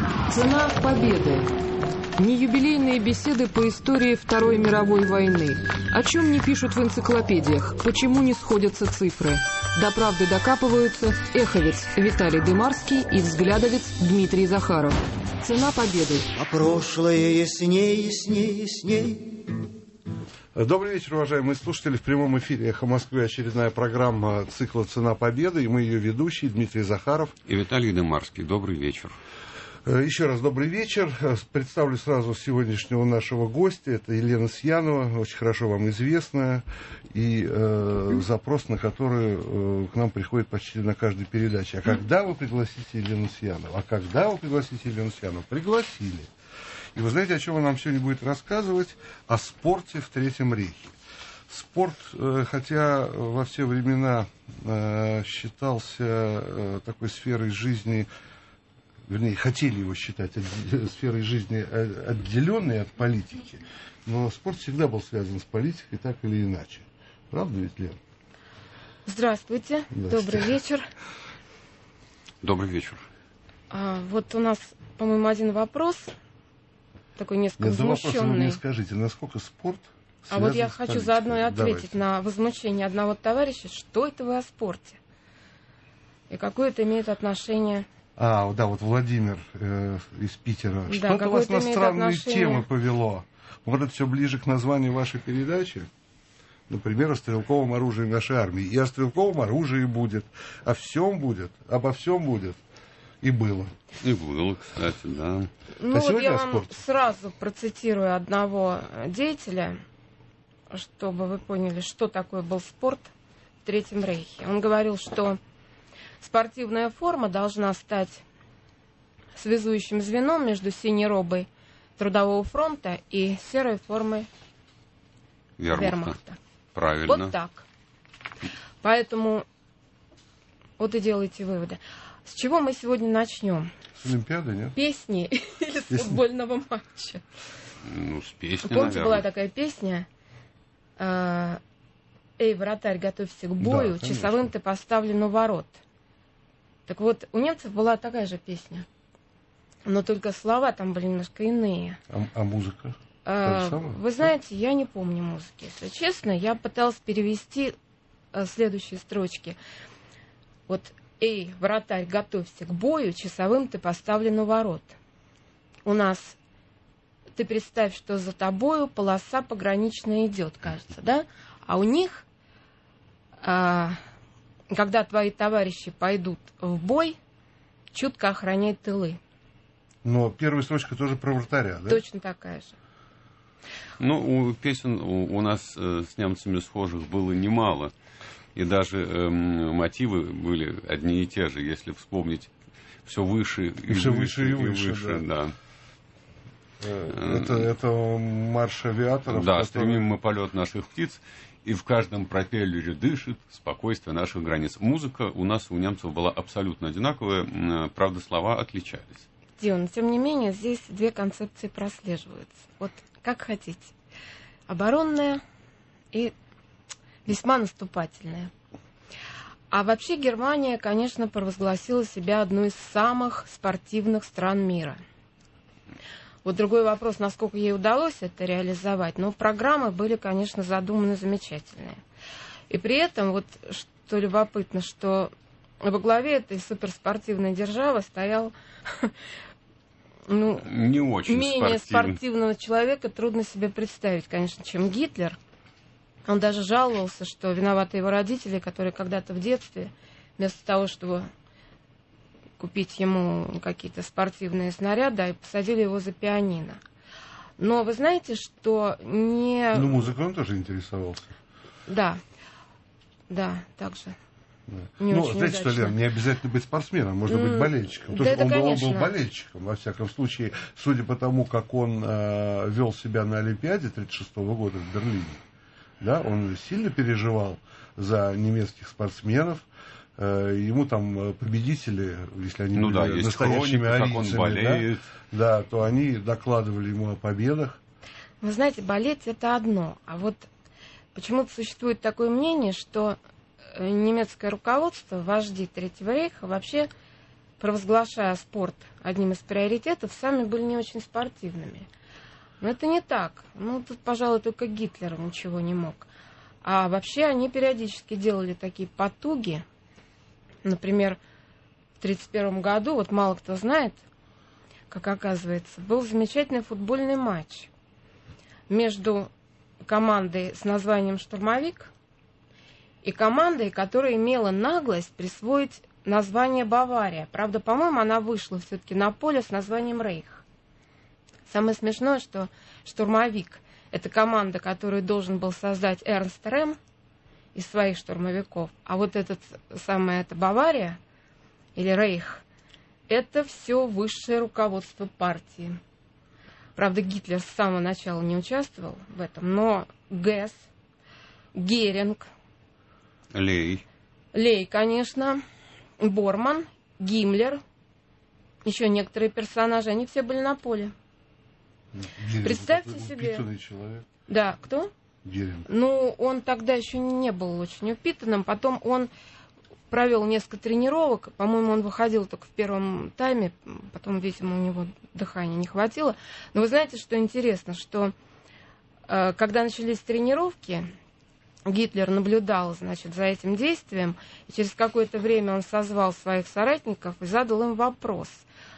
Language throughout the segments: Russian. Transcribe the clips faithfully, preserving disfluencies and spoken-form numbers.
Цена победы. Не юбилейные беседы по истории Второй мировой войны. О чем не пишут в энциклопедиях, почему не сходятся цифры. До правды докапываются эховец Виталий Дымарский и взглядовец Дмитрий Захаров. Цена победы. А прошлое ясней, ясней, ясней. Добрый вечер, уважаемые слушатели. В прямом эфире «Эхо Москвы» очередная программа цикла «Цена победы». И мы ее ведущие Дмитрий Захаров и Виталий Дымарский. Добрый вечер. Еще раз добрый вечер. Представлю сразу сегодняшнего нашего гостя. Это Елена Сьянова, очень хорошо вам известная. И э, запрос, на который э, к нам приходит почти на каждой передаче. А когда вы пригласите Елену Сьянову? А когда вы пригласите Елену Сьянову? Пригласили. И вы знаете, о чем она нам сегодня будет рассказывать? О спорте в Третьем рейхе. Спорт, э, хотя во все времена э, считался э, такой сферой жизни, вернее, хотели его считать сферой жизни отделенной от политики, но спорт всегда был связан с политикой, так или иначе. Правда ведь, Лен? Здравствуйте. Здравствуйте. Добрый вечер. Добрый вечер. А, вот у нас, по-моему, один вопрос, такой несколько Нет, возмущенный. Вопрос вы мне скажите, насколько спорт А вот я с хочу политикой? заодно и ответить Давайте. на возмущение одного товарища, что это вы о спорте? И какое это имеет отношение... А, да, вот Владимир э, из Питера. Да, Что-то вас на странные отношение... темы повело. Может, это все ближе к названию вашей передачи? Например, о стрелковом оружии нашей армии. И о стрелковом оружии будет, о всем будет, обо всем будет. И было. И было, кстати, да. Ну, а вот я вам спорте? сразу процитирую одного деятеля, чтобы вы поняли, что такое был спорт в Третьем рейхе. Он говорил, что спортивная форма должна стать связующим звеном между синей робой Трудового фронта и серой формой Вермахта. Вермахта. Правильно. Вот так. Поэтому вот и делайте выводы. С чего мы сегодня начнем? С Олимпиады, нет? Песни или с футбольного матча? Ну, с песни, Помните, наверное. была такая песня? «Эй, вратарь, готовься к бою, Да, часовым ты поставлен у ворот». Так вот, у немцев была такая же песня. Но только слова там были немножко иные. А, а музыка? А, вы знаете, я не помню музыки, если честно. Я пыталась перевести а, следующие строчки. Вот, «Эй, вратарь, готовься к бою, часовым ты поставлен у ворот». У нас, ты представь, что за тобою полоса пограничная идет, кажется, да? А у них, а, когда твои товарищи пойдут в бой, чутко охраняй тылы. Но первая строчка тоже про вратаря, да? Точно такая же. Ну, у песен у, у нас э, с немцами схожих было немало. И даже э, мотивы были одни и те же, если вспомнить все выше и, и все выше, выше, и выше, выше, да. да. Это, это марш авиаторов. Да, который... стремим мы полет наших птиц, и в каждом пропеллере дышит спокойствие наших границ. Музыка у нас, у немцев, была абсолютно одинаковая, правда, слова отличались. Дион, но тем не менее, здесь две концепции прослеживаются. Вот как хотите. Оборонная и весьма наступательная. А вообще Германия, конечно, провозгласила себя одной из самых спортивных стран мира. Вот другой вопрос, насколько ей удалось это реализовать. Но программы были, конечно, задуманы замечательные. И при этом, вот что любопытно, что во главе этой суперспортивной державы стоял ну, не очень менее спортивный. спортивного человека, трудно себе представить, конечно, чем Гитлер. Он даже жаловался, что виноваты его родители, которые когда-то в детстве, вместо того, чтобы купить ему какие-то спортивные снаряды, посадили его за пианино. Но вы знаете, что не... Ну, музыкой он тоже интересовался. Да, да, также. Да. Не ну, очень знаете удачно. что, Лен, не обязательно быть спортсменом, можно быть болельщиком. Да, Потому это что он, был, он конечно. был болельщиком, во всяком случае, судя по тому, как он э, вел себя на Олимпиаде тридцать шестого года в Берлине. Да, он сильно переживал за немецких спортсменов. Э, ему там победители, если они ну, были да, есть настоящими хроника, как он арийцами, болеет. да, да, то они докладывали ему о победах. Вы знаете, болеть это одно. А вот почему-то существует такое мнение, что немецкое руководство, вожди Третьего рейха, вообще провозглашая спорт одним из приоритетов, сами были не очень спортивными. Но это не так. Ну, тут, пожалуй, только Гитлер ничего не мог. А вообще они периодически делали такие потуги. Например, в тридцать первом году, вот мало кто знает, как оказывается, был замечательный футбольный матч между командой с названием «Штурмовик» и командой, которая имела наглость присвоить название «Бавария». Правда, по-моему, она вышла все-таки на поле с названием «Рейх». Самое смешное, что «Штурмовик» — это команда, которую должен был создать Эрнст Рэм из своих штурмовиков. А вот этот самая эта «Бавария» или «Рейх» — это все высшее руководство партии. Правда, Гитлер с самого начала не участвовал в этом, но Гесс, Геринг, Лей. Лей, конечно, Борман, Гиммлер, еще некоторые персонажи, они все были на поле. Геринг, представьте себе. Упитанный человек. Да, кто? Геринг. Ну, он тогда еще не был очень упитанным, потом он провел несколько тренировок, по-моему, он выходил только в первом тайме, потом, видимо, у него дыхания не хватило. Но вы знаете, что интересно, что э, когда начались тренировки, Гитлер наблюдал, значит, за этим действием, и через какое-то время он созвал своих соратников и задал им вопрос,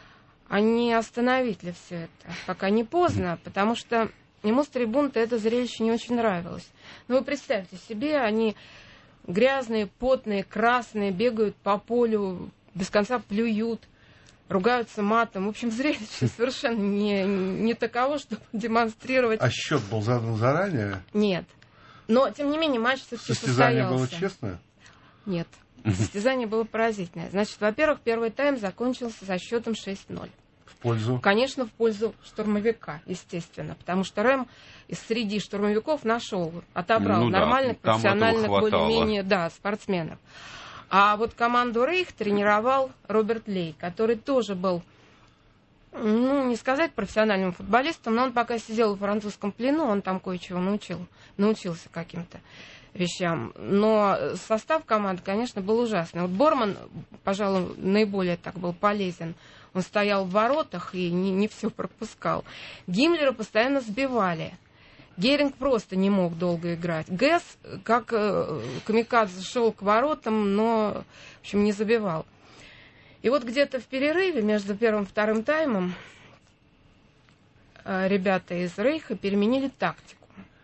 а не остановить ли все это, пока не поздно, потому что ему с трибун-то это зрелище не очень нравилось. Но вы представьте себе, они грязные, потные, красные, бегают по полю, без конца плюют, ругаются матом. В общем, зрелище совершенно не, не таково, чтобы демонстрировать. А счет был задан заранее? Нет. Но, тем не менее, матч все-таки Состязание состоялся. было честное? Нет. Состязание было поразительное. Значит, во-первых, первый тайм закончился со счетом шесть ноль. В пользу? Конечно, в пользу штурмовика, естественно. Потому что Рэм из среди штурмовиков нашел, отобрал Ну да, нормальных, там профессиональных, этого хватало. более-менее, да, спортсменов. А вот команду Рейх тренировал Роберт Лей, который тоже был, ну, не сказать профессиональным футболистом, но он пока сидел в французском плену, он там кое-чего научил, научился каким-то вещам. Но состав команды, конечно, был ужасный. Вот Борман, пожалуй, наиболее так был полезен. Он стоял в воротах и не, не все пропускал. Гиммлера постоянно сбивали. Геринг просто не мог долго играть. Гесс, как э, камикадзе, шел к воротам, но, в общем, не забивал. И вот где-то в перерыве между первым и вторым таймом э, ребята из Рейха переменили тактику.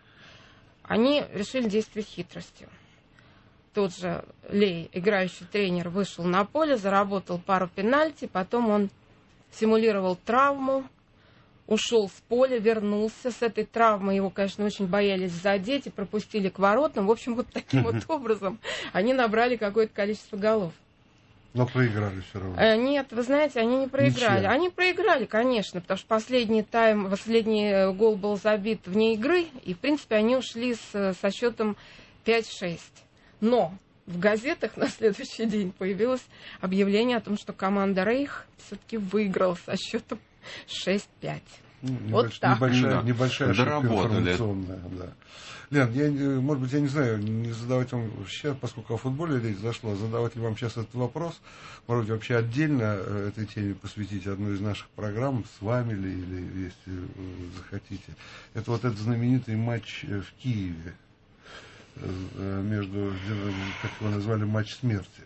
Они решили действовать хитростью. Тот же Лей, играющий тренер, вышел на поле, заработал пару пенальти, потом он симулировал травму, ушел с поля, вернулся с этой травмой. Его, конечно, очень боялись задеть и пропустили к воротам. В общем, вот таким вот образом они набрали какое-то количество голов. Но проиграли все равно. Э, нет, вы знаете, они не проиграли. Ничья. Они проиграли, конечно, потому что последний тайм, последний гол был забит вне игры, и, в принципе, они ушли с, со счетом пять шесть. Но в газетах на следующий день появилось объявление о том, что команда Рейх все-таки выиграла со счетом шесть пять. Ну, Вот небольш- так. Небольшая, Да. небольшая ошибка Доработали. информационная. Да. Лен, я, э, может быть, я не знаю, не задавать вам сейчас, поскольку о футболе речь зашла, задавать ли вам сейчас этот вопрос, может быть, вообще отдельно э, этой теме посвятить одну из наших программ с вами ли, или если э, захотите. Это вот этот знаменитый матч э, в Киеве э, между, э, как его назвали, матч смерти.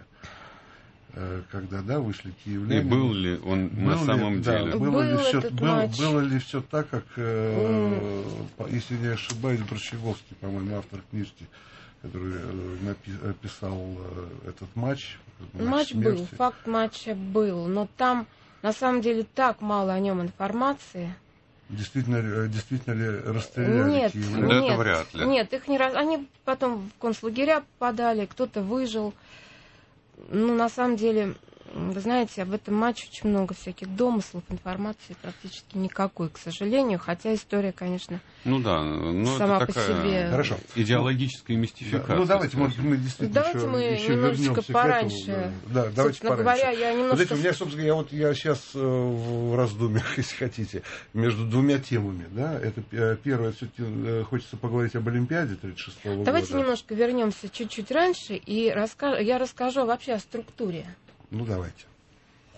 Э, Когда, да, вышли киевляне. И был ли он Был на ли- самом да, деле? Было, Был ли все, этот было, матч. было ли все так, как, э, по- если не ошибаюсь, Брачеговский, по-моему, автор книжки, который э, напи- описал э, этот матч. Матч был, смерти. факт матча был, но там на самом деле так мало о нем информации. Действительно, э, действительно ли расстреляли Нет, киевлян? Да это нет, вряд ли. нет, их не раз, они потом в концлагеря попадали, кто-то выжил. Ну, на самом деле, вы знаете, об этом матче очень много всяких домыслов, информации практически никакой, к сожалению, хотя история, конечно, Ну да, ну сама это по такая себе. Хорошо. идеологическая Да. мистификация. Ну, давайте, может, мы действительно Давайте еще, мы еще немножечко вернемся пораньше. к этому. Да, да, давайте Собственно пораньше. говоря, я Вот немножко... эти, у меня, собственно, я вот я сейчас э, в раздумьях, если хотите, между двумя темами, да, это э, первое, все-таки э, хочется поговорить об Олимпиаде тридцать шестого Давайте года. немножко вернемся чуть-чуть раньше, и раска... я расскажу вообще о структуре. Ну, давайте.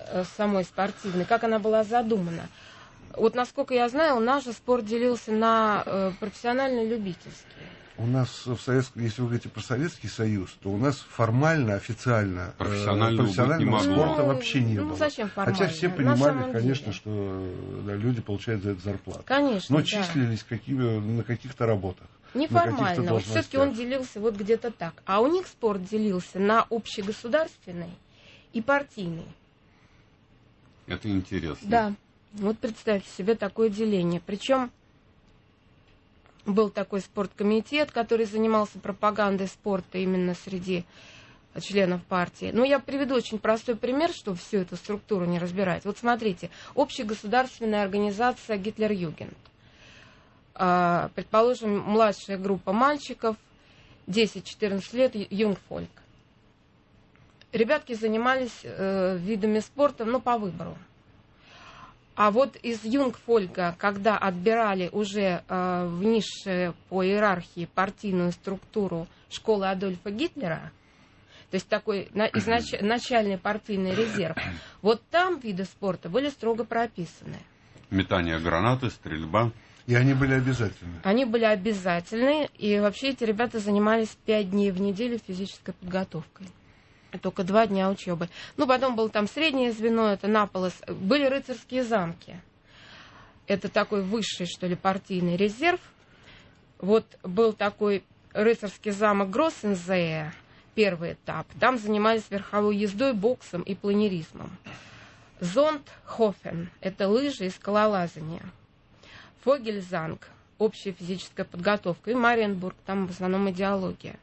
самой спортивной, как она была задумана. Вот, насколько я знаю, у нас же спорт делился на э, профессиональный и любительский. У нас в Советском, если вы говорите про Советский Союз, то у нас формально, официально профессионального, профессионального спорта ну, вообще не ну, было. Зачем формально? Хотя все понимали, конечно, деле. что да, люди получают за это зарплату. Конечно, Но да. числились какими, на каких-то работах. Неформально. Вот все-таки он делился вот где-то так. А у них спорт делился на общегосударственный и партийный. Это интересно. Да. Вот представьте себе такое деление. Причем был такой спорткомитет, который занимался пропагандой спорта именно среди членов партии. Ну, я приведу очень простой пример, чтобы всю эту структуру не разбирать. Вот смотрите, общегосударственная организация Гитлер-Югенд. Предположим, младшая группа мальчиков, десять-четырнадцать лет, юнгфольк. Ребятки занимались э, видами спорта, ну, по выбору. А вот из юнгфолька, когда отбирали уже э, в нише по иерархии партийную структуру школы Адольфа Гитлера, то есть такой на, изнач, начальный партийный резерв, вот там виды спорта были строго прописаны. Метание гранаты, стрельба. И они были обязательны. Они были обязательны, и вообще эти ребята занимались пять дней в неделю физической подготовкой. Только два дня учебы. Ну, потом было там среднее звено, это Наполос. Были рыцарские замки. Это такой высший, что ли, партийный резерв. Вот был такой рыцарский замок Гроссензее, первый этап. Там занимались верховой ездой, боксом и планеризмом. Зондхофен – это лыжи и скалолазание. Фогельзанг – общая физическая подготовка. И Мариенбург, там в основном идеология.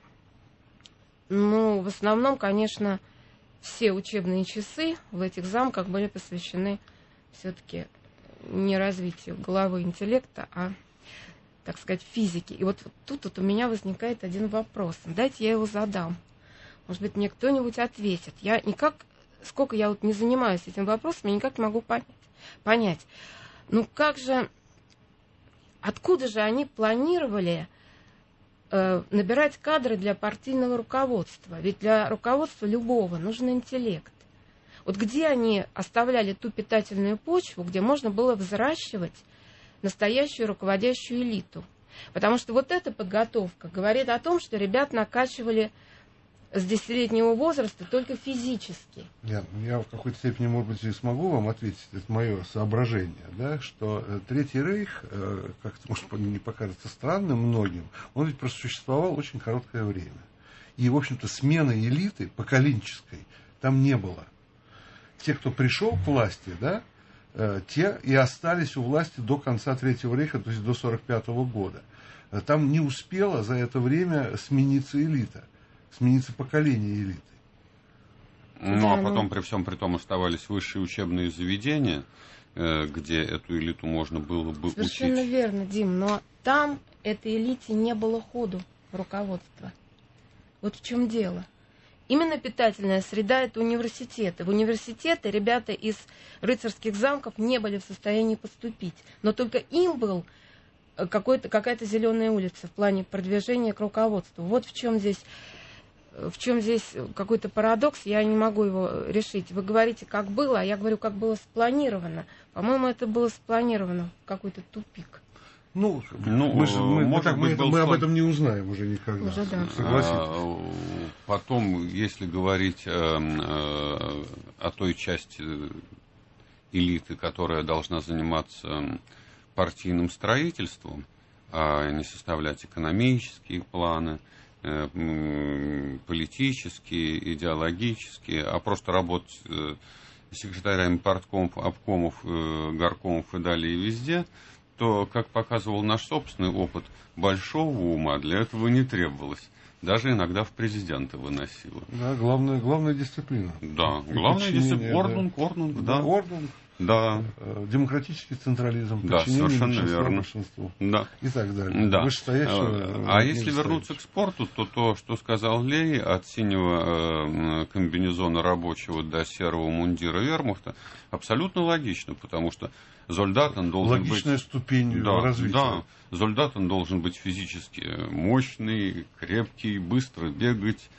Ну, в основном, конечно, все учебные часы в этих замках были посвящены все-таки не развитию головы и интеллекта, а, так сказать, физике. И вот тут вот у меня возникает один вопрос. Дайте я его задам. Может быть, мне кто-нибудь ответит. Я никак, сколько я вот не занимаюсь этим вопросом, я никак не могу понять. понять. Ну, как же, откуда же они планировали набирать кадры для партийного руководства? Ведь для руководства любого нужен интеллект. Вот где они оставляли ту питательную почву, где можно было взращивать настоящую руководящую элиту? Потому что вот эта подготовка говорит о том, что ребят накачивали с десятилетнего возраста только физически. Я, я в какой-то степени, может быть, и смогу вам ответить, это мое соображение, да, что Третий Рейх, как это, может, не покажется странным многим, он ведь просуществовал очень короткое время. И, в общем-то, смены элиты поколенческой там не было. Те, кто пришел к власти, да, те и остались у власти до конца Третьего Рейха, то есть до сорок пятого года. Там не успела за это время смениться элита. Смениться поколение элиты. Ну, а потом при всем при том оставались высшие учебные заведения, где эту элиту можно было бы учить. Совершенно верно, Дим, но там этой элите не было ходу руководства. Вот в чем дело. Именно питательная среда – это университеты. В университеты ребята из рыцарских замков не были в состоянии поступить, но только им был какой-то, какая-то зеленая улица в плане продвижения к руководству. Вот в чем здесь... В чем здесь какой-то парадокс, я не могу его решить. Вы говорите, как было, а я говорю, как было спланировано. По-моему, это было спланировано в какой-то тупик. Ну, ну мы, же, мы, может так, быть, мы, мы склад... об этом не узнаем уже никогда. Уже да. Согласитесь. А, потом, если говорить э, э, о той части элиты, которая должна заниматься партийным строительством, а не составлять экономические планы, политические, идеологические, а просто работать секретарями парткомов, обкомов, горкомов и далее везде, то, как показывал наш собственный опыт, большого ума для этого не требовалось. Даже иногда в президенты выносило. Да, главная, главная дисциплина. Да, главная дисциплина. Ордунг, да. ордунг, да. да. Ордунг. Да. Демократический централизм, да, совершенно верно. Большинству. Да. И так далее. Да. Вышестоящего, а если вернуться к спорту, то то, что сказал Лей, от синего э, комбинезона рабочего до серого мундира вермахта, абсолютно логично, потому что Зольдатен должен Логичная быть... Логичная ступень да, развития. Да, Зольдатен должен быть физически мощный, крепкий, быстро бегать,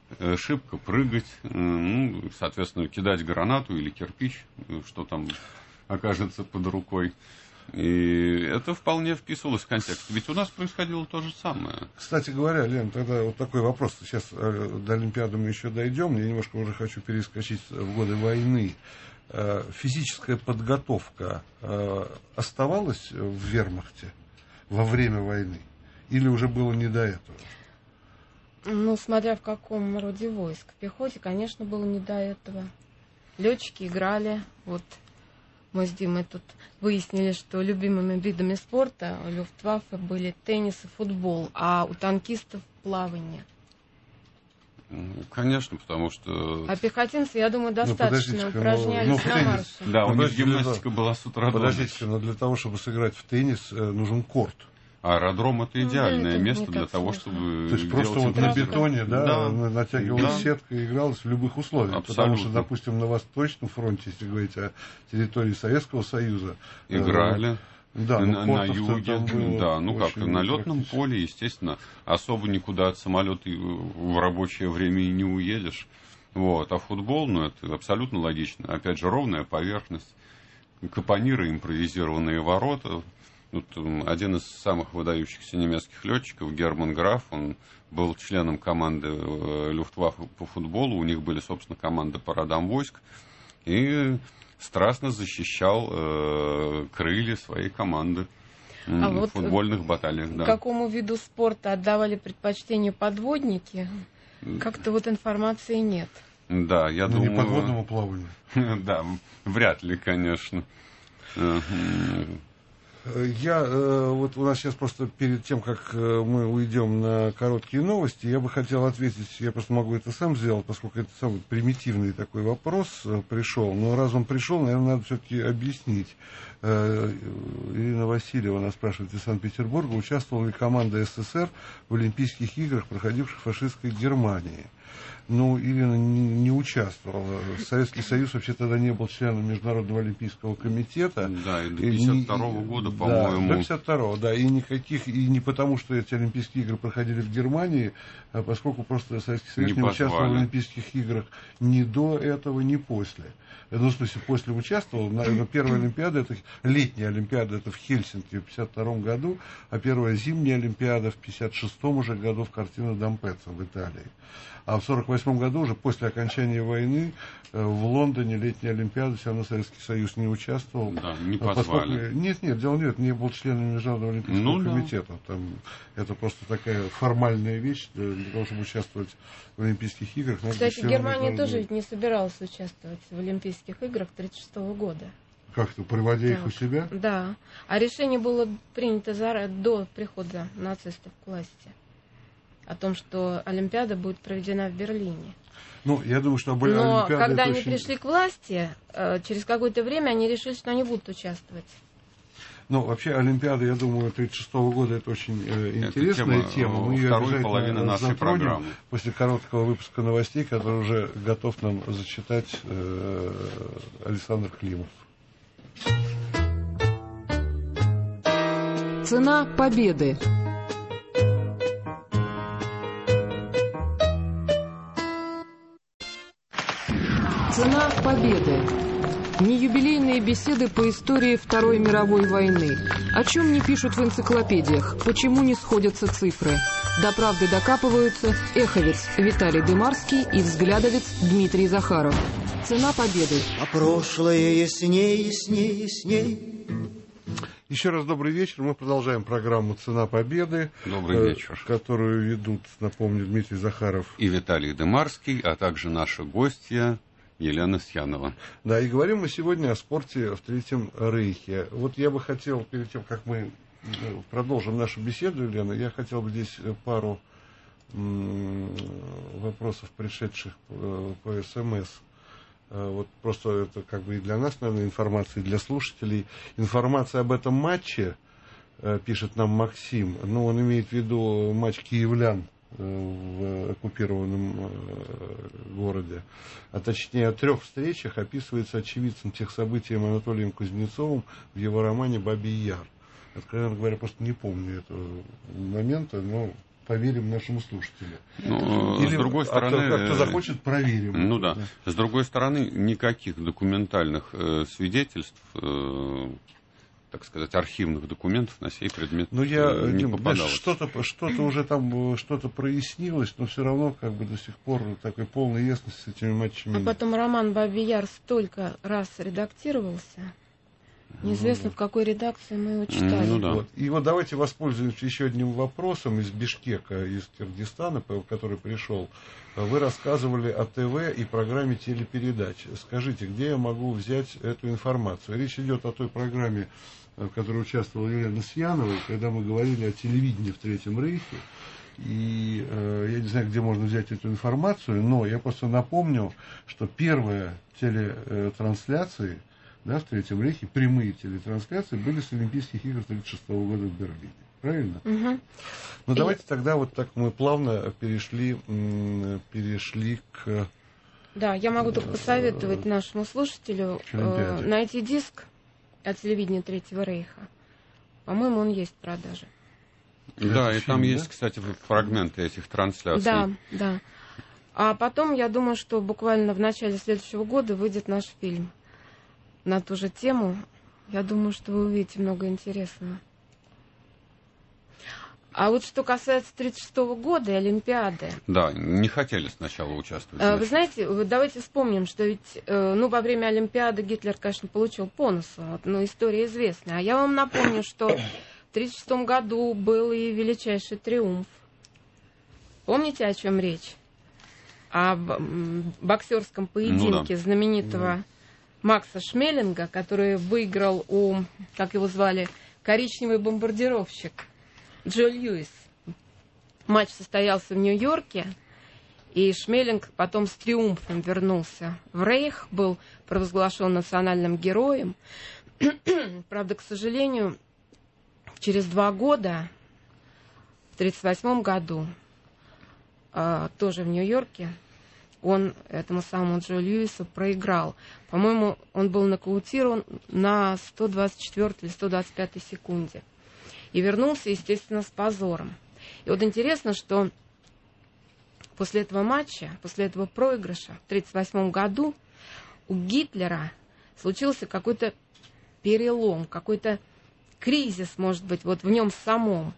шибко прыгать, ну, соответственно, кидать гранату или кирпич, что там окажется под рукой. И это вполне вписывалось в контекст. Ведь у нас происходило то же самое. Кстати говоря, Лен, тогда вот такой вопрос. Сейчас до Олимпиады мы еще дойдем. Я немножко уже хочу перескочить в годы войны. Физическая подготовка оставалась в вермахте во время войны? Или уже было не до этого? Ну, смотря в каком роде войск. В пехоте, конечно, было не до этого. Летчики играли. Вот мы с Димой тут выяснили, что любимыми видами спорта у Люфтваффе были теннис и футбол, а у танкистов плавание. Конечно, потому что... А пехотинцы, я думаю, достаточно ну, упражнялись ну, на марше. Да, у них Подождите, гимнастика была с утра до Подождите, ночи. но для того, чтобы сыграть в теннис, нужен корт. Аэродром — это идеальное это место не для так того, сложно. чтобы То есть просто делать вот на импровизацию. бетоне, да, Да. натягивалась Да. сетка и игралась в любых условиях. Абсолютно. Потому что, допустим, на Восточном фронте, если говорить о территории Советского Союза, Играли. Да, на, ну, на кортов-то юге, там было да, ну как, очень на летном практически. поле, естественно, особо никуда от самолета в рабочее время и не уедешь. Вот. А футбол, ну, это абсолютно логично. Опять же, ровная поверхность, капониры, импровизированные ворота. Вот, один из самых выдающихся немецких летчиков, Герман Граф, он был членом команды Люфтваффе по футболу, у них были, собственно, команды по родам войск, и страстно защищал э, крылья своей команды А в вот футбольных баталиях. Да. Какому виду спорта отдавали предпочтение подводники? Как-то вот информации нет. Да, я Ну, думаю... не подводному плаванию. Да, вряд ли, конечно. Я, вот у нас сейчас просто перед тем, как мы уйдем на короткие новости, я бы хотел ответить, я просто могу это сам сделать, поскольку это самый примитивный такой вопрос пришел, но раз он пришел, наверное, надо все-таки объяснить. Ирина Васильева нас спрашивает из Санкт-Петербурга, участвовала ли команда СССР в Олимпийских играх, проходивших в фашистской Германии. Ну, Ирина не, не участвовала. Советский Союз вообще тогда не был членом Международного Олимпийского комитета. Да, и до пятьдесят второго года, по-моему. Да, до пятьдесят второго, да. И никаких, и не потому, что эти Олимпийские игры проходили в Германии, а поскольку просто Советский Союз не, не участвовал в Олимпийских играх ни до этого, ни после. Ну, в смысле, после участвовал. Наверное, первая Олимпиада, это летняя Олимпиада, это в Хельсинки в пятьдесят втором году, а первая зимняя Олимпиада в пятьдесят шестом уже году в Кортино d'Ampezzo в Италии. А в сорок восьмом году, уже после окончания войны, в Лондоне летняя Олимпиада, все равно Советский Союз не участвовал. Да, не поскольку... позвали. Нет, нет, дело нет, не был членом Международного Олимпийского ну, комитета. Да. Там, это просто такая формальная вещь для, для того, чтобы участвовать в Олимпийских играх. Кстати, Германия тоже ведь не собиралась участвовать в Олимпийских играх тысяча девятьсот тридцать шестого года. Как-то, проводя так. их у себя? Да. А решение было принято за... до прихода нацистов к власти. О том, что Олимпиада будет проведена в Берлине. Ну, я думаю, что были Но Олимпиады... когда они очень... пришли к власти, через какое-то время они решили, что они будут участвовать. Ну, вообще, Олимпиада, я думаю, тридцать шестого года это очень э, интересная тема, тема. Мы ее второй половины нашей затронем программы. После короткого выпуска новостей, который уже готов нам зачитать э, Александр Климов. Цена победы. Цена победы. Не юбилейные беседы по истории Второй мировой войны. О чем не пишут в энциклопедиях, почему не сходятся цифры. До правды докапываются эховец Виталий Дымарский и взглядовец Дмитрий Захаров. Цена победы. А прошлое ясней, ясней, ясней. Еще раз добрый вечер. Мы продолжаем программу «Цена победы», Добрый вечер. которую ведут, напомню, Дмитрий Захаров и Виталий Дымарский, а также наша гостья Елена Сьянова. Да, и говорим мы сегодня о спорте в Третьем Рейхе. Вот я бы хотел, перед тем, как мы продолжим нашу беседу, Елена, я хотел бы здесь пару м- вопросов, пришедших по СМС. Вот просто это как бы и для нас, наверное, информация, и для слушателей. Информация об этом матче, пишет нам Максим, ну, он имеет в виду матч киевлян в оккупированном городе, а точнее о трех встречах описывается очевидцем тех событий Анатолием Кузнецовым в его романе «Бабий Яр». Откровенно говоря, просто не помню этого момента, но поверим нашему слушателю. Ну, Или с другой стороны... а кто, кто захочет, проверим. Ну да. С другой стороны, никаких документальных э, свидетельств, э, так сказать, архивных документов на сей предмет ну, я, э, не Дим, попадалось. Что-то, что-то уже там что-то прояснилось, но все равно как бы до сих пор такой полной ясности с этими матчами А нет. потом роман «Бабий Яр» столько раз редактировался. Неизвестно, в какой редакции мы его читали. Ну, да. Вот. И вот давайте воспользуемся еще одним вопросом из Бишкека, из Киргизстана, который пришел. Вы рассказывали о ТВ и программе телепередач. Скажите, где я могу взять эту информацию? Речь идет о той программе, в которой участвовала Елена Сьянова, когда мы говорили о телевидении в Третьем Рейхе. И э, я не знаю, где можно взять эту информацию, но я просто напомню, что первые телетрансляции, да, в Третьем Рейхе, прямые телетрансляции были с Олимпийских игр тысяча девятьсот тридцать шестого года в Берлине. Правильно? Угу. Ну, И... давайте тогда вот так мы плавно перешли, перешли к... Да, я могу только посоветовать нашему слушателю э, найти диск о телевидении Третьего Рейха. По-моему, он есть в продаже. Да, Это и там фильм, есть, да? кстати, фрагменты этих трансляций. Да, да. А потом, я думаю, что буквально в начале следующего года выйдет наш фильм на ту же тему. Я думаю, что вы увидите много интересного. А вот что касается тридцать шестого года и Олимпиады. Да, не хотели сначала участвовать. Вы знаете, давайте вспомним, что ведь ну, во время Олимпиады Гитлер, конечно, получил по носу. Но история известная. А я вам напомню, что в тридцать шестом году был и величайший триумф. Помните, о чем речь? О боксерском поединке ну, да. знаменитого mm. Макса Шмелинга, который выиграл у, как его звали, коричневый бомбардировщик Джо Льюис. Матч состоялся в Нью-Йорке, и Шмелинг потом с триумфом вернулся в Рейх, был провозглашен национальным героем. Правда, к сожалению, через два года, в тридцать восьмом году, тоже в Нью-Йорке, он этому самому Джо Льюису проиграл. По-моему, он был нокаутирован на сто двадцать четвёртой или сто двадцать пятой секунде. И вернулся, естественно, с позором. И вот интересно, что после этого матча, после этого проигрыша в тридцать восьмом году у Гитлера случился какой-то перелом, какой-то кризис, может быть, вот в нем самом.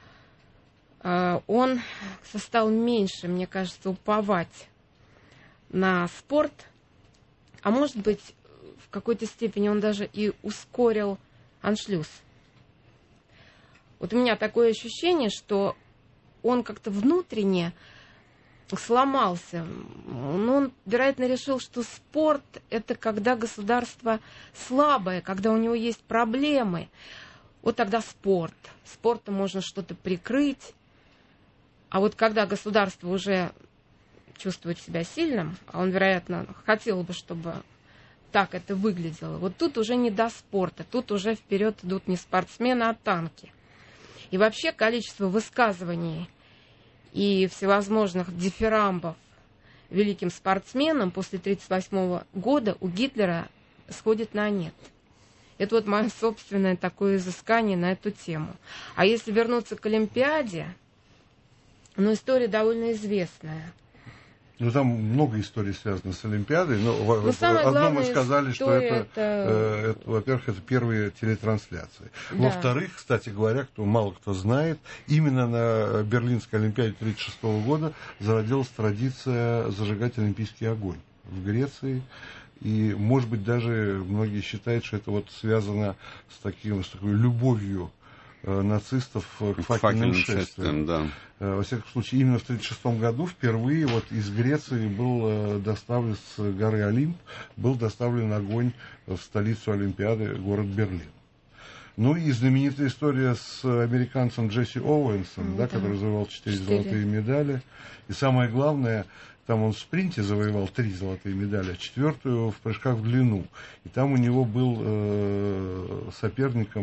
Он стал меньше, мне кажется, уповать на спорт, а может быть, в какой-то степени он даже и ускорил аншлюз. Вот у меня такое ощущение, что он как-то внутренне сломался. Но он, вероятно, решил, что спорт – это когда государство слабое, когда у него есть проблемы. Вот тогда спорт. Спортом можно что-то прикрыть. А вот когда государство уже чувствует себя сильным, а он, вероятно, хотел бы, чтобы так это выглядело, вот тут уже не до спорта, тут уже вперед идут не спортсмены, а танки. И вообще количество высказываний и всевозможных дифирамбов великим спортсменам после тридцать восьмого года у Гитлера сходит на нет. Это вот мое собственное такое изыскание на эту тему. А если вернуться к Олимпиаде, ну, история довольно известная. Ну, там много историй связано с Олимпиадой, но, но одно главное, мы сказали, что это, это... Э, это, во-первых, это первые телетрансляции. Да. Во-вторых, кстати говоря, кто мало кто знает, именно на Берлинской Олимпиаде тысяча девятьсот тридцать шестого года зародилась традиция зажигать олимпийский огонь в Греции. И, может быть, даже многие считают, что это вот связано с, таким, с такой любовью нацистов к факельным шествиям. Да. Во всяком случае, именно в тысяча девятьсот тридцать шестом году впервые вот из Греции был доставлен с горы Олимп, был доставлен огонь в столицу Олимпиады, город Берлин. Ну и знаменитая история с американцем Джесси Оуэнсом, да, да, который завоевал четыре золотые медали. И самое главное, там он в спринте завоевал три золотые медали, а четвертую в прыжках в длину. И там у него был э, соперником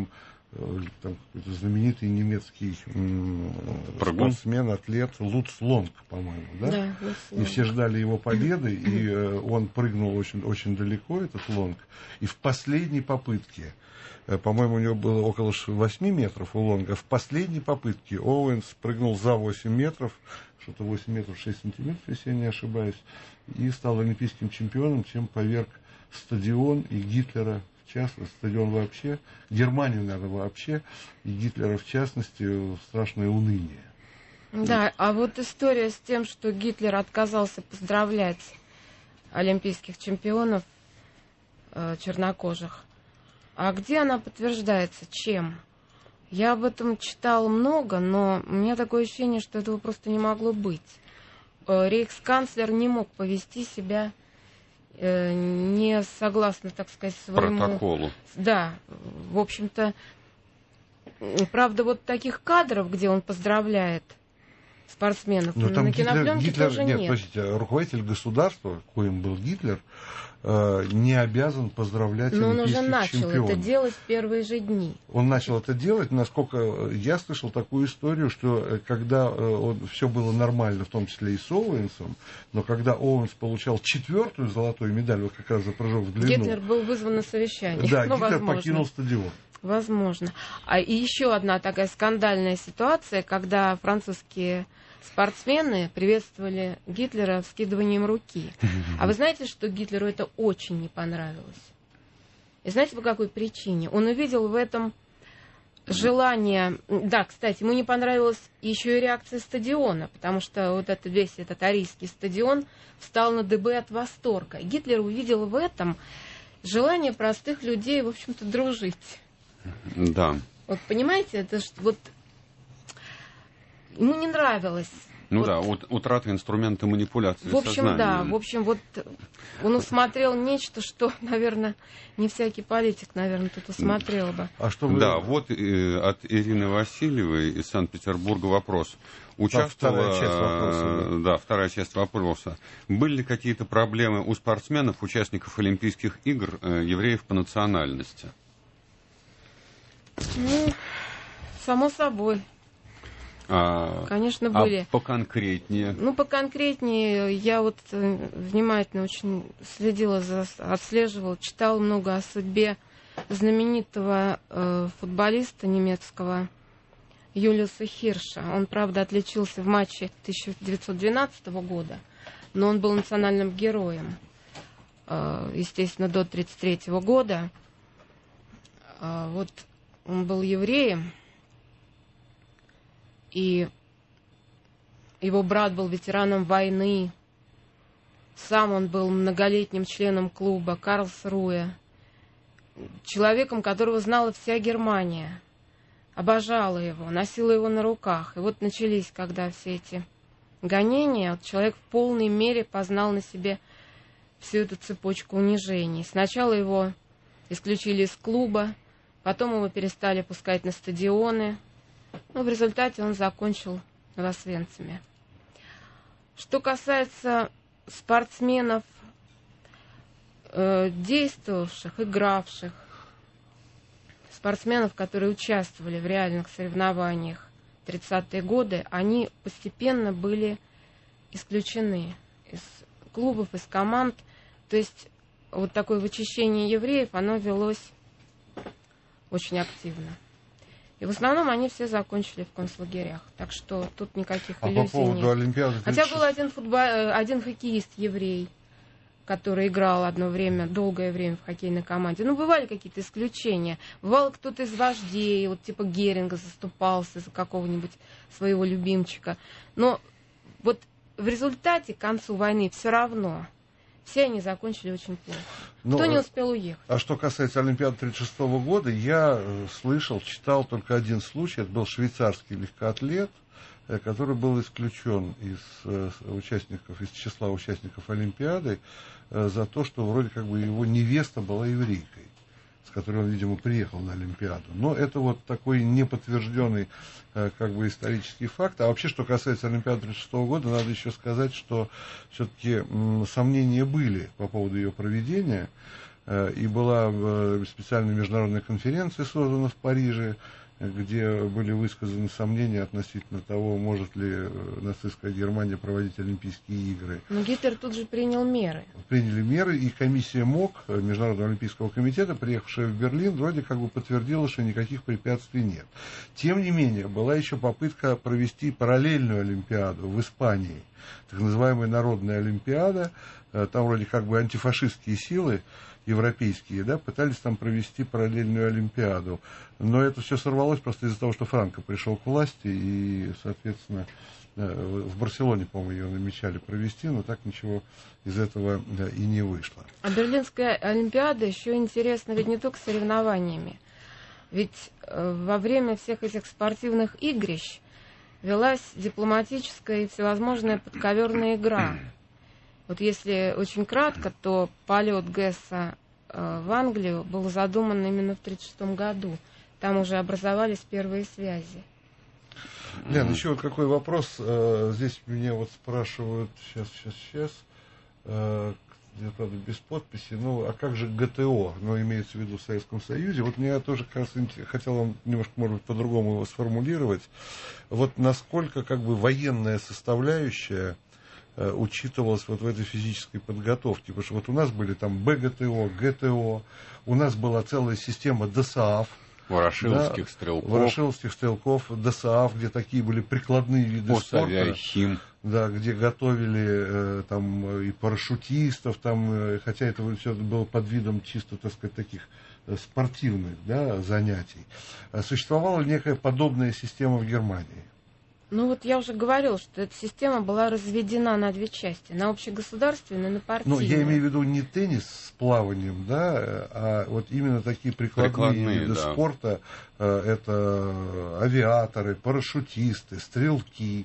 там какой-то знаменитый немецкий спортсмен, атлет Луц Лонг, по-моему, да? Да, Луц Лонг. И все ждали его победы, и э, он прыгнул очень, очень далеко, этот Лонг, и в последней попытке, э, по-моему, у него было около восьми метров у Лонга, в последней попытке Оуэнс прыгнул за восемь метров, что-то восемь метров шесть сантиметров, если я не ошибаюсь, и стал олимпийским чемпионом, чем поверг стадион и Гитлера, в частности, стадион вообще, Германию, наверное, вообще, и Гитлера в частности, в страшное уныние. Да, а вот история с тем, что Гитлер отказался поздравлять олимпийских чемпионов э, чернокожих, а где она подтверждается, чем? Я об этом читала много, но у меня такое ощущение, что этого просто не могло быть. Э, рейхсканцлер не мог повести себя э, не согласно, так сказать, своему... протоколу. Да, в общем-то, правда, вот таких кадров, где он поздравляет спортсменов, но там на Гитлер, кинопленке Гитлер, тоже нет. нет. Простите, руководитель государства, коим был Гитлер, э, не обязан поздравлять Но он олимпийских уже начал чемпионов. это делать в первые же дни. Он начал это делать, насколько я слышал такую историю, что когда все было нормально, в том числе и с Оуэнсом, но когда Оуэнс получал четвертую золотую медаль, вот как раз за прыжок в длину... Гитлер был вызван на совещание. Да, ну, Гитлер возможно. покинул стадион. Возможно. А и еще одна такая скандальная ситуация, когда французские спортсмены приветствовали Гитлера вскидыванием руки. А вы знаете, что Гитлеру это очень не понравилось? И знаете, по какой причине? Он увидел в этом желание... Да, кстати, ему не понравилась еще и реакция стадиона, потому что вот это, весь этот арийский стадион встал на дыбы от восторга. Гитлер увидел в этом желание простых людей, в общем-то, дружить. Да. Вот понимаете, это ж вот ему не нравилось. Ну вот, да, вот, утрата инструмента манипуляции в общем, сознанием. да, в общем, вот он усмотрел нечто, что, наверное, не всякий политик, наверное, тут усмотрел бы. А что вы... Да, вот э, от Ирины Васильевой из Санкт-Петербурга вопрос. Участвовала, вторая часть вопроса, да. да, вторая часть вопроса. Были ли какие-то проблемы у спортсменов, участников Олимпийских игр, э, евреев по национальности? Ну, само собой. А, Конечно, а были. поконкретнее? Ну, поконкретнее, я вот внимательно очень следила, за, отслеживала, читала много о судьбе знаменитого э, футболиста немецкого Юлиуса Хирша. Он, правда, отличился в матче тысяча девятьсот двенадцатого года, но он был национальным героем, э, естественно, до тридцать третьего года. Э, вот он был евреем, и его брат был ветераном войны. Сам он был многолетним членом клуба Карлсруэ, человеком, которого знала вся Германия, обожала его, носила его на руках. И вот начались, когда все эти гонения, вот человек в полной мере познал на себе всю эту цепочку унижений. Сначала его исключили из клуба, потом его перестали пускать на стадионы. Но в результате он закончил в Освенциме. Что касается спортсменов, э, действовавших, игравших, спортсменов, которые участвовали в реальных соревнованиях в тридцатые годы, они постепенно были исключены из клубов, из команд. То есть вот такое вычищение евреев, оно велось очень активно. И в основном они все закончили в концлагерях. Так что тут никаких а иллюзий по поводу нет. Олимпиады... Хотя был один, футбол... один хоккеист еврей, который играл одно время, долгое время в хоккейной команде. Ну, бывали какие-то исключения. Бывало, кто-то из вождей, вот типа Геринга, заступался за какого-нибудь своего любимчика. Но вот в результате, к концу войны, все равно все они закончили очень плохо. Но, Кто не успел уехать? А что касается Олимпиады тридцать шестого года, я э, слышал, читал только один случай. Это был швейцарский легкоатлет, э, который был исключен из э, участников, из числа участников Олимпиады э, за то, что вроде как бы его невеста была еврейкой, с которой он, видимо, приехал на Олимпиаду. Но это вот такой неподтвержденный э, как бы исторический факт. А вообще, что касается Олимпиады тридцать шестого года, надо еще сказать, что все-таки м, сомнения были по поводу ее проведения. И была специальная международная конференция создана в Париже, где были высказаны сомнения относительно того, может ли нацистская Германия проводить Олимпийские игры. Но Гитлер тут же принял меры. Приняли меры, и комиссия МОК, Международного олимпийского комитета, приехавшая в Берлин, вроде как бы подтвердила, что никаких препятствий нет. Тем не менее, была еще попытка провести параллельную Олимпиаду в Испании, так называемая Народная Олимпиада. Там вроде как бы антифашистские силы европейские, да, пытались там провести параллельную Олимпиаду. Но это все сорвалось просто из-за того, что Франко пришел к власти, и, соответственно, в Барселоне, по-моему, ее намечали провести, но так ничего из этого и не вышло. А Берлинская Олимпиада еще интересна ведь не только соревнованиями. Ведь во время всех этих спортивных игрищ велась дипломатическая и всевозможная подковерная игра. Вот если очень кратко, то полет Гесса в Англию был задуман именно в тысяча девятьсот тридцать шестом году. Там уже образовались первые связи. Лен, еще вот какой вопрос. Здесь меня вот спрашивают, сейчас, сейчас, сейчас, правда, без подписи, ну, а как же ГТО, ну, имеется в виду в Советском Союзе? Вот мне тоже, как раз, хотел вам немножко, может быть, по-другому его сформулировать. Вот насколько, как бы, военная составляющая учитывалась вот в этой физической подготовке. Потому что вот у нас были там БГТО, ГТО, у нас была целая система ДОСААФ. Ворошиловских да, стрелков. Ворошиловских стрелков, ДОСААФ, где такие были прикладные виды спорта. Хим. Да, где готовили э, там и парашютистов, там, э, хотя это все было под видом чисто, так сказать, таких э, спортивных, да, занятий. Существовала некая подобная система в Германии. Ну вот я уже говорила, что эта система была разведена на две части, на общегосударственную и на партийную. Ну, я имею в виду не теннис с плаванием, да, а вот именно такие прикладные, прикладные виды да. спорта. Это авиаторы, парашютисты, стрелки.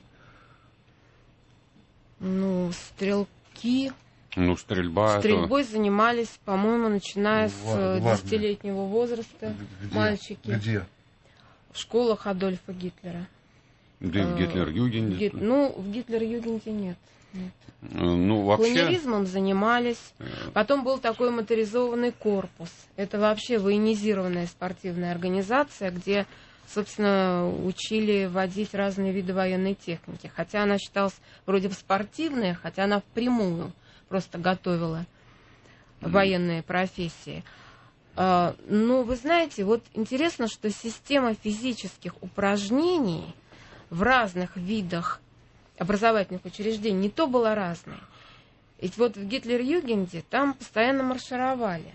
Ну, стрелки... Ну, стрельба... Стрельбой это... занимались, по-моему, начиная с Ладно. десятилетнего возраста. Где? Мальчики. Где? В школах Адольфа Гитлера. Да в Гитлер-Югенде. Гит... Ну, в Гитлер-Югенде нет. нет. Ну, вообще... Планеризмом занимались. Потом был такой моторизованный корпус. Это вообще военизированная спортивная организация, где, собственно, учили водить разные виды военной техники. Хотя она считалась вроде бы спортивная, хотя она впрямую просто готовила mm. военные профессии. А, ну, вы знаете, вот интересно, что система физических упражнений в разных видах образовательных учреждений не то была разной. Ведь вот в Гитлер-Югенде там постоянно маршировали.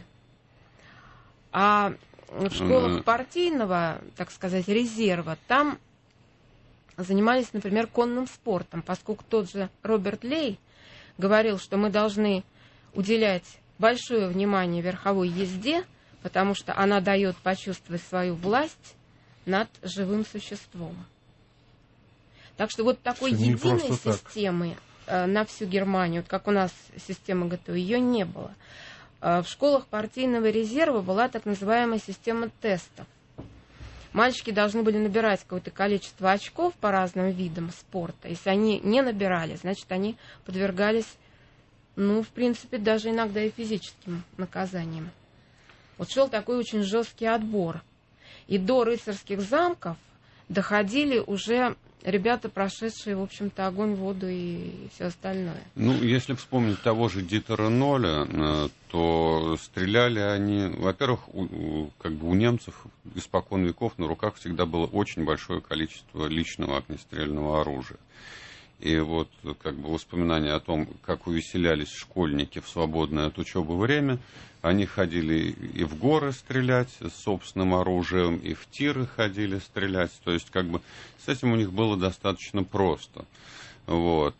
А в школах партийного, так сказать, резерва, там занимались, например, конным спортом, поскольку тот же Роберт Лей говорил, что мы должны уделять большое внимание верховой езде, потому что она дает почувствовать свою власть над живым существом. Так что вот такой не единой системы э, на всю Германию, вот как у нас система ГТО, ее не было. Э, в школах партийного резерва была так называемая система тестов. Мальчики должны были набирать какое-то количество очков по разным видам спорта. Если они не набирали, значит, они подвергались, ну, в принципе, даже иногда и физическим наказаниям. Вот шел такой очень жесткий отбор. И до рыцарских замков доходили уже ребята, прошедшие, в общем-то, огонь, воду и все остальное. Ну, если вспомнить того же Дитера Ноля, то стреляли они, во-первых, у, как бы у немцев испокон веков на руках всегда было очень большое количество личного огнестрельного оружия. И вот как бы воспоминания о том, как увеселялись школьники в свободное от учебы время, они ходили и в горы стрелять с собственным оружием, и в тиры ходили стрелять. То есть как бы с этим у них было достаточно просто. Вот.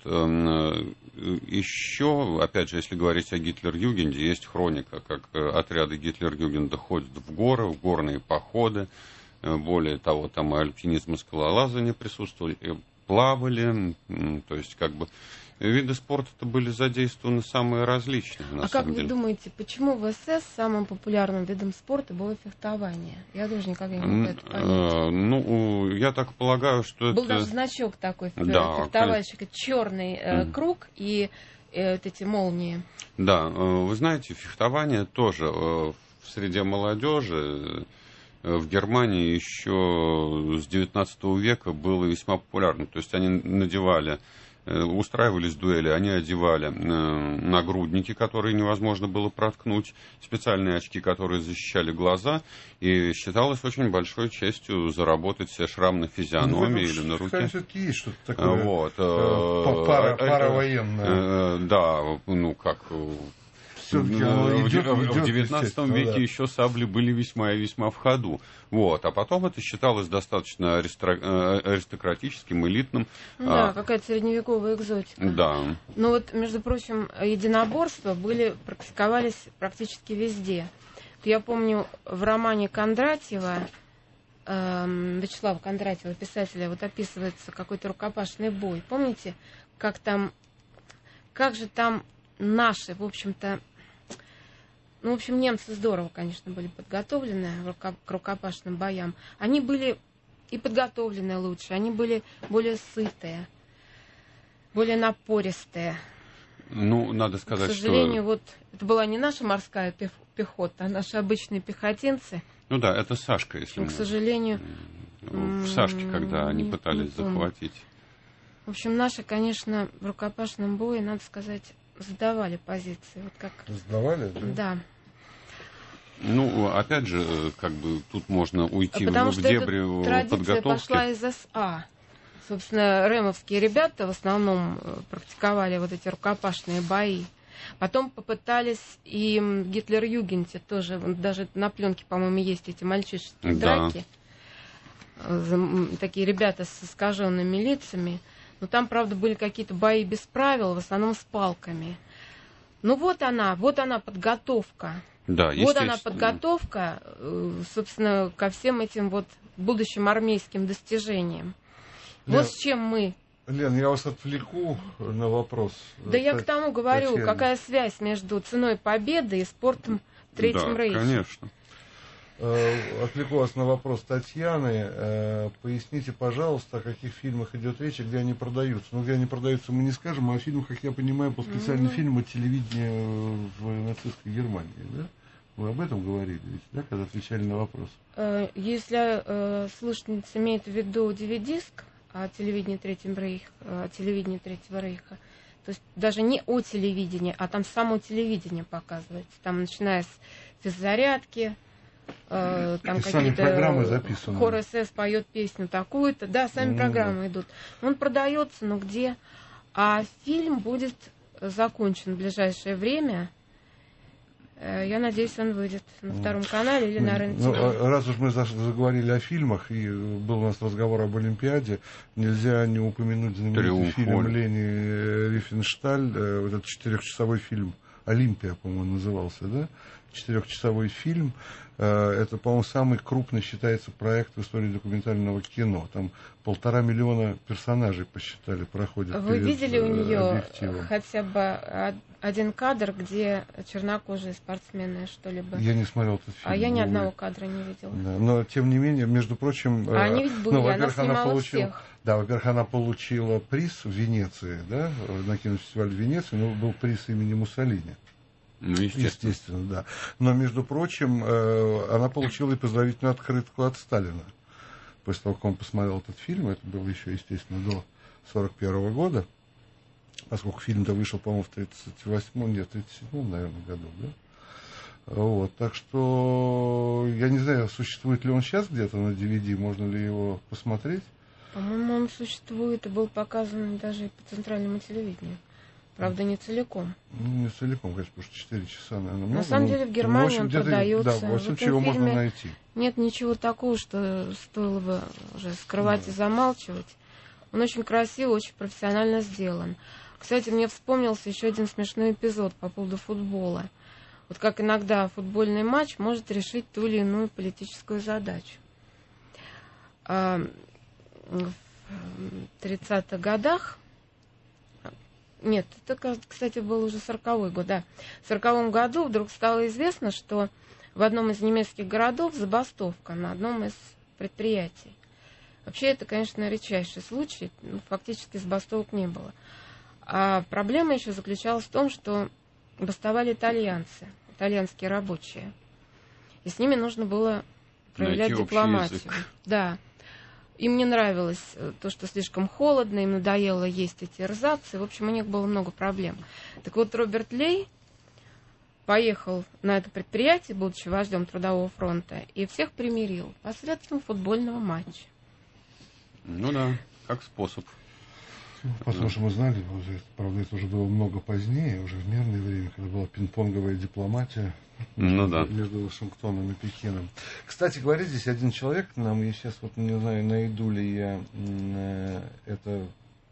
Еще, опять же, если говорить о Гитлер-Югенде, есть хроника, как отряды Гитлер-Югенда ходят в горы, в горные походы. Более того, там и альпинизм, и скалолазание присутствовали, и плавали, то есть как бы виды спорта-то были задействованы самые различные. На а самом как деле. Вы думаете, почему в СС самым популярным видом спорта было фехтование? Я тоже никогда не могу это понять. Ну, я так полагаю, что Был это... даже значок такой да, фехтовальщика, черный э, круг, и э, вот эти молнии. Да, вы знаете, фехтование тоже в среде молодежи в Германии еще с девятнадцатого века было весьма популярно. То есть они надевали, устраивались дуэли, они одевали нагрудники, которые невозможно было проткнуть, специальные очки, которые защищали глаза, и считалось очень большой честью заработать себе шрам на физиономии ну, или на руке. Все-таки есть что-то такое вот. пара, паровоенное. Да, ну как... В девятнадцатом веке да. еще сабли были весьма и весьма в ходу. Вот. А потом это считалось достаточно аристро... аристократическим, элитным. Да, а... какая-то средневековая экзотика. Да. Но вот, между прочим, единоборства были, практиковались практически везде. Я помню, в романе Кондратьева, э, Вячеслава Кондратьева, писателя, вот описывается какой-то рукопашный бой. Помните, как там, как же там наши, в общем-то, ну, в общем, немцы здорово, конечно, были подготовлены к рукопашным боям. Они были и подготовлены лучше, они были более сытые, более напористые. Ну, надо сказать, что... К сожалению, что... вот это была не наша морская пехота, а наши обычные пехотинцы. Ну да, это Сашка, если... Но, к сожалению... В Сашке, когда они пытались захватить. В общем, наши, конечно, в рукопашном бое, надо сказать... Сдавали позиции. Вот как... Сдавали? Да. Да. Ну, опять же, как бы тут можно уйти Потому в что дебри традиция подготовки. Пошла из эс а. Собственно, рэмовские ребята в основном практиковали вот эти рукопашные бои. Потом попытались и в Гитлер-Югенте тоже, даже на пленке, по-моему, есть эти мальчишеские да. драки. Такие ребята с искаженными лицами. Но там, правда, были какие-то бои без правил, в основном с палками. Ну вот она, вот она подготовка. Да, вот она подготовка, собственно, ко всем этим вот будущим армейским достижениям. Лен, вот с чем мы... Лен, я вас отвлеку на вопрос. Да я к тому говорю, Татьяне. Какая связь между ценой победы и спортом в Третьем да, Рейхе. Конечно. Отвлеку вас на вопрос Татьяны. Поясните, пожалуйста, о каких фильмах идет речь и где они продаются. Ну, где они продаются, мы не скажем, а о фильмах, как я понимаю, по специальному mm-hmm. фильму телевидения в нацистской Германии, да? Вы об этом говорили, ведь, да, когда отвечали на вопрос? Если э, слушательница имеет в виду ди ви ди-диск о телевидении Третьего Рейха, о телевидении Третьего Рейха, то есть даже не о телевидении, а там само телевидение показывается. Там, начиная с физзарядки, Э, там какие-то хор эс эс поет песню такую-то. Да, сами mm. программы идут. Он продается, но где? А фильм будет закончен в ближайшее время. Э, я надеюсь, он выйдет на втором канале или mm. на РЕН-ТВ. Ну, раз уж мы заговорили о фильмах, и был у нас разговор об Олимпиаде, нельзя не упомянуть знаменитый фильм Лени Рифеншталь, э, этот четырехчасовой фильм «Олимпия», по-моему, назывался, да? Четырехчасовой фильм. Это, по-моему, самый крупный считается проект в истории документального кино. Там полтора миллиона персонажей посчитали, проходят. Вы видели у нее хотя бы один кадр, где чернокожие спортсмены что-либо? Я не смотрел этот фильм. А я ни одного кадра не видела. Да, но, тем не менее, между прочим... А они ведь были, ну, она снимала она получила, всех. Да, во-первых, она получила приз в Венеции, да, на кинофестивале в Венеции, но был приз имени Муссолини. Ну, естественно. естественно, да. Но, между прочим, э, она получила и поздравительную открытку от Сталина. После того, как он посмотрел этот фильм, это было еще, естественно, до сорок первого года, поскольку фильм-то вышел, по-моему, в тридцать восьмом, нет, в тридцать седьмом, наверное, году, да? Вот, так что, я не знаю, существует ли он сейчас где-то на ди ви ди, можно ли его посмотреть? По-моему, он существует и был показан даже и по центральному телевидению. Правда, не целиком. Ну, не целиком, конечно, потому что четыре часа, наверное, много. На самом деле, в Германии ну, в общем, он продается. Да, в общем, чего можно найти. Нет ничего такого, что стоило бы уже скрывать да. и замалчивать. Он очень красиво, очень профессионально сделан. Кстати, мне вспомнился еще один смешной эпизод по поводу футбола. Вот как иногда футбольный матч может решить ту или иную политическую задачу. В тридцатых годах Нет, это, кстати, был уже сороковой год, да. В сороковом году вдруг стало известно, что в одном из немецких городов забастовка на одном из предприятий. Вообще, это, конечно, редчайший случай. Фактически забастовок не было. А проблема еще заключалась в том, что бастовали итальянцы, итальянские рабочие. И с ними нужно было проявлять Найти дипломатию. Да. Им не нравилось то, что слишком холодно, им надоело есть эти эрзацы. В общем, у них было много проблем. Так вот, Роберт Лей поехал на это предприятие, будучи вождем Трудового фронта, и всех примирил посредством футбольного матча. Ну да, как способ. Потому что мы знали, правда, это уже было много позднее, уже в мирное время, когда была пинг-понговая дипломатия ну, да. между Вашингтоном и Пекином. Кстати говоря, здесь один человек нам, я сейчас вот не знаю, найду ли я это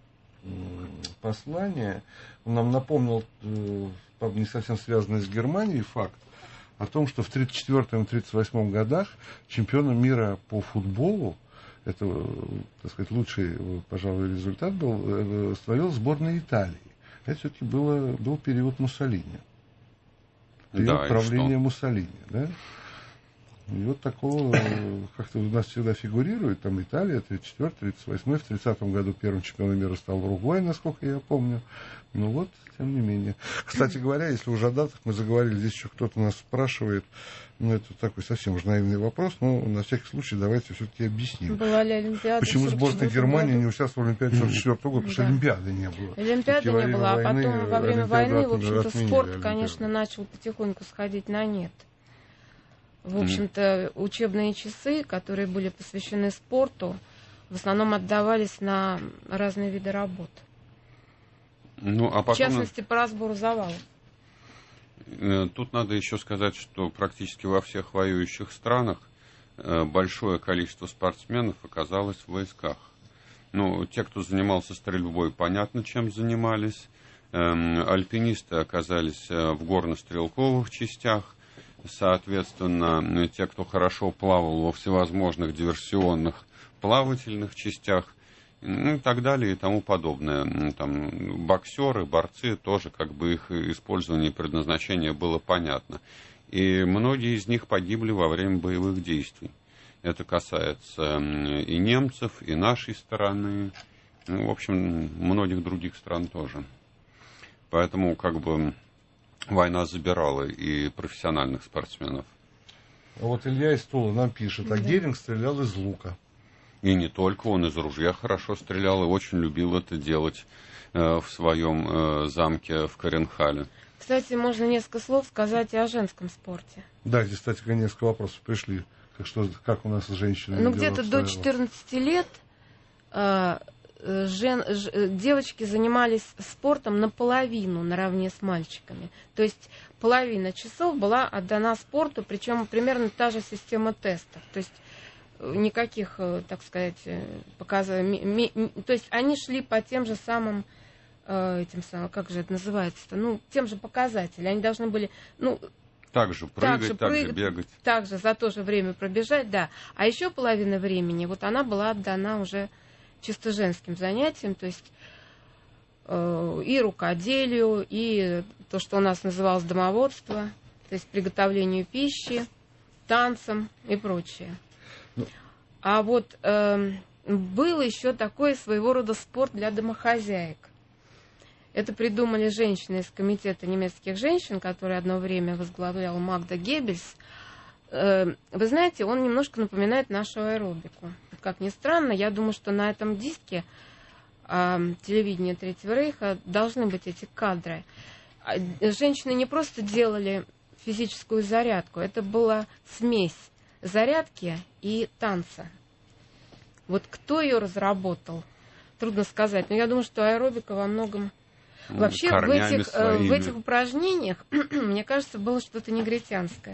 послание, он нам напомнил, правда, не совсем связанный с Германией, факт о том, что в тридцать четвёртом — тридцать восьмом годах чемпионом мира по футболу, это, так сказать, лучший, пожалуй, результат был, становилась сборная Италии. Это все-таки было, был период Муссолини. Период да, правления Муссолини, да? И вот такого как-то у нас всегда фигурирует, там Италия, тридцать четвёртый — тридцать восьмой, в тридцатом году первым чемпионом мира стал Уругвай, насколько я помню. Ну вот, тем не менее. Кстати говоря, если уже о датах мы заговорили, здесь еще кто-то нас спрашивает, ну это такой совсем уж наивный вопрос, но на всякий случай давайте все-таки объясним. Была ли Олимпиада? Почему сборная Германии не участвовала в Олимпиаде сорок четвёртого года, потому что да. Олимпиады не было. Олимпиады не было, а потом во время войны, в общем-то, спорт, Олимпиаду. конечно, начал потихоньку сходить на нет. В общем-то, учебные часы, которые были посвящены спорту, в основном отдавались на разные виды работ. Ну, а потом... В частности, по разбору завалов. Тут надо еще сказать, что практически во всех воюющих странах большое количество спортсменов оказалось в войсках. Ну, те, кто занимался стрельбой, понятно, чем занимались. Альпинисты оказались в горно-стрелковых частях. Соответственно, те, кто хорошо плавал во всевозможных диверсионных плавательных частях, ну и так далее и тому подобное. Там боксеры, борцы, тоже как бы их использование и предназначение было понятно. И многие из них погибли во время боевых действий. Это касается и немцев, и нашей стороны, ну, в общем, многих других стран тоже. Поэтому как бы война забирала и профессиональных спортсменов. А вот Илья из Тула нам пишет, а да. Геринг стрелял из лука. И не только, он из ружья хорошо стрелял и очень любил это делать э, в своем э, замке в Коренхале. Кстати, можно несколько слов сказать и о женском спорте. Да, здесь, кстати, несколько вопросов пришли. Как, что, как у нас с женщинами? Ну, где-то до четырнадцати лет э, жен, ж, девочки занимались спортом наполовину, наравне с мальчиками. То есть половина часов была отдана спорту, причем примерно та же система тестов. То есть никаких, так сказать, показываний. То есть они шли по тем же самым, этим самым, как же это называется-то, ну, тем же показателям. Они должны были, ну, так же прыгать, так же, прыгать, так же бегать. Так же за то же время пробежать, да. А еще половина времени, вот она была отдана уже чисто женским занятиям, то есть э, и рукоделию, и то, что у нас называлось домоводство, то есть приготовлению пищи, танцам и прочее. А вот э, был еще такой своего рода спорт для домохозяек. Это придумали женщины из комитета немецких женщин, который одно время возглавлял Магда Геббельс. Э, вы знаете, он немножко напоминает нашу аэробику. Как ни странно, я думаю, что на этом диске э, телевидения Третьего Рейха должны быть эти кадры. Женщины не просто делали физическую зарядку, это была смесь зарядки и танца. Вот кто ее разработал, трудно сказать. Но я думаю, что аэробика во многом... Ну, вообще в этих, в этих упражнениях, мне кажется, было что-то негритянское.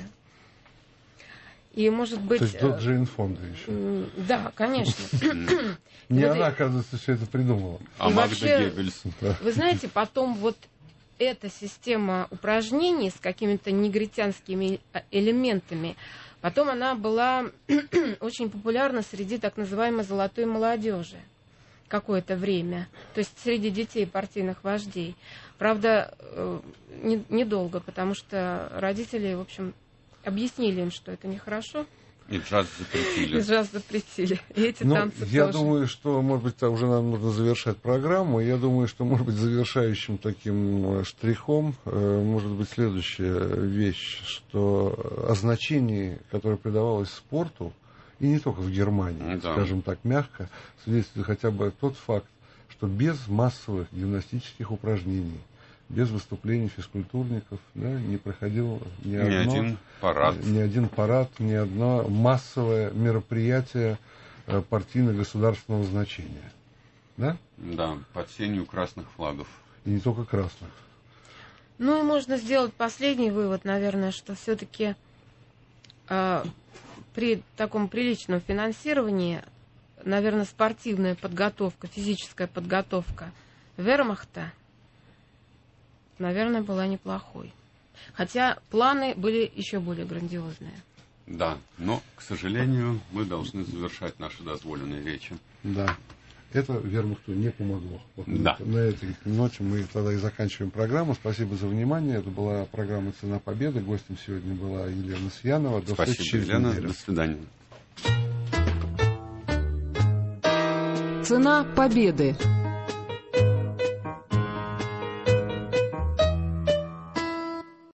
И, может быть... То есть до Джейн Фонда еще. Да, конечно. Не она, оказывается, все это придумала. А Магда Геббельс. Вы знаете, потом вот эта система упражнений с какими-то негритянскими элементами, потом она была очень популярна среди так называемой золотой молодежи какое-то время, то есть среди детей партийных вождей. Правда, недолго, потому что родители, в общем, объяснили им, что это нехорошо. И джаз запретили. И джаз запретили. И эти Ну, танцы я тоже. думаю, что, может быть, уже нам нужно завершать программу. Я думаю, что, может быть, завершающим таким штрихом э, может быть следующая вещь, что о значении, которое придавалось спорту, и не только в Германии, Да. скажем так, мягко, свидетельствует хотя бы тот факт, что без массовых гимнастических упражнений, без выступлений физкультурников, да, не проходил ни, Ни одно, один парад. ни один парад, ни одно массовое мероприятие э, партийно-государственного значения. Да? Да, под сенью красных флагов. И не только красных. Ну и можно сделать последний вывод, наверное, что все-таки э, при таком приличном финансировании, наверное, спортивная подготовка, физическая подготовка вермахта, наверное, была неплохой. Хотя планы были еще более грандиозные. Да, но, к сожалению, мы должны завершать наши дозволенные речи. Да. Это вермахту не помогло. Вот Да. На этой ноте мы тогда и заканчиваем программу. Спасибо за внимание. Это была программа «Цена победы». Гостем сегодня была Елена Сьянова. До встречи Спасибо, через Елена. неделю. До свидания. «Цена победы».